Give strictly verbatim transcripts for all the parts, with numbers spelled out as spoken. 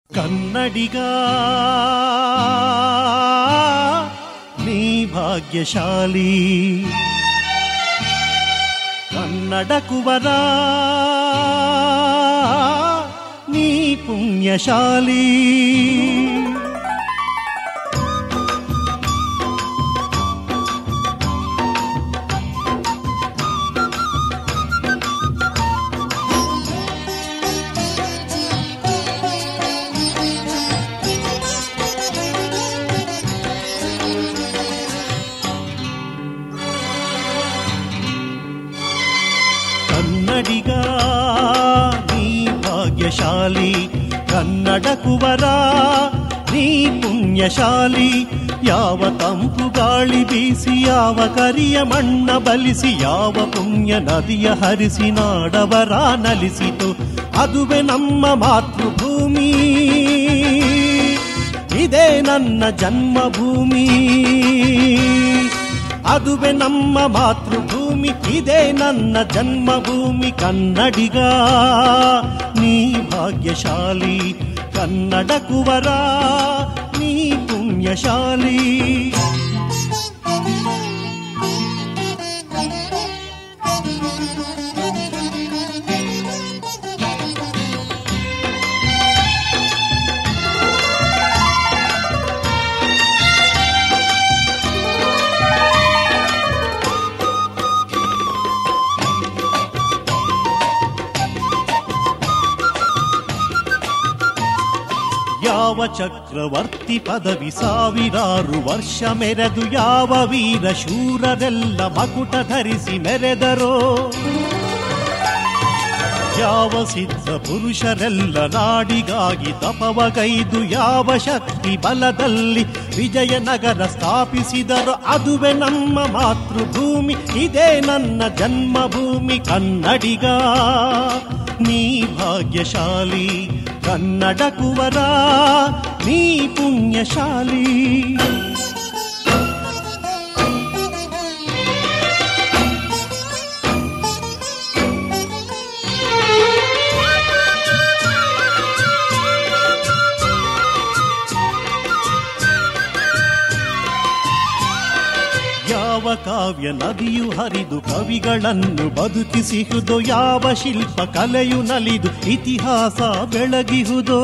ಕನ್ನಡಿಗ ನೀ ಭಾಗ್ಯಶಾಲಿ, ಕನ್ನಡ ಕುವರ ನೀ ಪುಣ್ಯಶಾಲಿ. ಕನ್ನಡಿಗ ನೀ ಭಾಗ್ಯಶಾಲಿ, ಕನ್ನಡ ಕುವರ ನೀ ಪುಣ್ಯಶಾಲಿ. ಯಾವ ತಂಪು ಗಾಳಿ ಬೀಸಿ, ಯಾವ ಕರಿಯ ಮಣ್ಣ ಬಲಿಸಿ, ಯಾವ ಪುಣ್ಯ ನದಿಯ ಹರಿಸಿ ನಾಡವರ ನಲಿಸಿತು, ಅದುವೇ ನಮ್ಮ ಮಾತೃಭೂಮಿ. ಇದೇ ನನ್ನ ಜನ್ಮಭೂಮಿ, ಅದುವೇ ನಮ್ಮ ಮಾತೃಭೂಮಿ, ಇದೇ ನನ್ನ ಜನ್ಮಭೂಮಿ. ಕನ್ನಡಿಗ ನೀ ಭಾಗ್ಯಶಾಲಿ, ಕನ್ನಡ ಕುವರ ನೀ ಪುಣ್ಯಶಾಲಿ. ಯಾವ ಚಕ್ರವರ್ತಿ ಪದವಿ ಸಾವಿರಾರು ವರ್ಷ ಮೆರೆದು, ಯಾವ ವೀರ ಶೂರರೆಲ್ಲ ಮಕುಟ ಧರಿಸಿ ಮೆರೆದರೋ, ಯಾವ ಸಿದ್ಧ ಪುರುಷರೆಲ್ಲ ನಾಡಿಗಾಗಿ ತಪವಗೈದು, ಯಾವ ಶಕ್ತಿ ಬಲದಲ್ಲಿ ವಿಜಯನಗರ ಸ್ಥಾಪಿಸಿದರೋ, ಅದುವೇ ನಮ್ಮ ಮಾತೃಭೂಮಿ, ಇದೇ ನನ್ನ ಜನ್ಮಭೂಮಿ. ಕನ್ನಡಿಗ ನೀ ಭಾಗ್ಯಶಾಲಿ, ಕನ್ನಡ ಕುವರ ನೀ ಪುಣ್ಯಶಾಲಿ. ಯಾವ ಕಾವ್ಯ ನದಿಯು ಹರಿದು ಕವಿಗಳನ್ನು ಬದುಕಿಸಿಹುದೋ, ಯಾವ ಶಿಲ್ಪ ಕಲೆಯು ನಲಿದು ಇತಿಹಾಸ ಬೆಳಗಿಹುದೋ,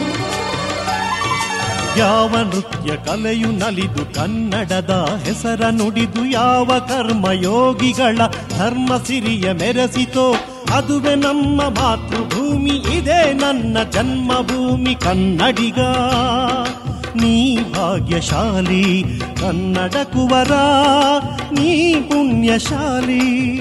ಯಾವ ನೃತ್ಯ ಕಲೆಯು ನಲಿದು ಕನ್ನಡದ ಹೆಸರ ನುಡಿದು, ಯಾವ ಕರ್ಮಯೋಗಿಗಳ ಧರ್ಮ ಸಿರಿಯ ಮೆರೆಸಿತೋ, ಅದುವೇ ನಮ್ಮ ಮಾತೃಭೂಮಿ, ಇದೇ ನನ್ನ ಜನ್ಮಭೂಮಿ. ಕನ್ನಡಿಗ ನೀ ಭಾಗ್ಯಶಾಲಿ, ಕನ್ನಡ ಕುವರ ನೀ ಪುಣ್ಯಶಾಲಿ.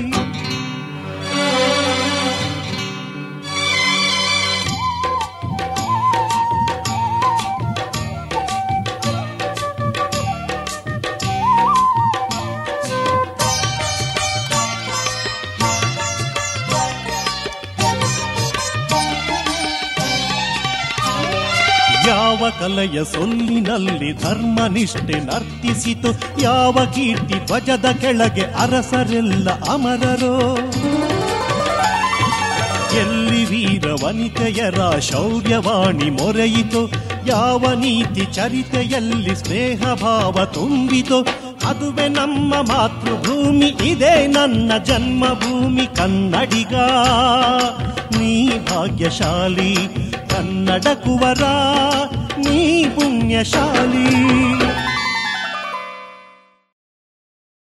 ಯಾವ ಕಲೆಯ ಸೊಲ್ಲಿನಲ್ಲಿ ಧರ್ಮನಿಷ್ಠೆ ನರ್ತಿಸಿತು, ಯಾವ ಕೀರ್ತಿ ಧ್ವಜದ ಕೆಳಗೆ ಅರಸರೆಲ್ಲ ಅಮರರೋ, ಎಲ್ಲಿ ವೀರ ವನಿತೆಯರ ಶೌರ್ಯವಾಣಿ ಮೊರೆಯಿತು, ಯಾವ ನೀತಿ ಚರಿತೆಯಲ್ಲಿ ಸ್ನೇಹ ಭಾವ ತುಂಬಿತು, ಅದುವೇ ನಮ್ಮ ಮಾತೃಭೂಮಿ, ಇದೇ ನನ್ನ ಜನ್ಮಭೂಮಿ. ಕನ್ನಡಿಗ ನೀ ಭಾಗ್ಯಶಾಲಿ, ಕನ್ನಡ ಕುವರ ನೀ ಪುಣ್ಯಶಾಲಿ.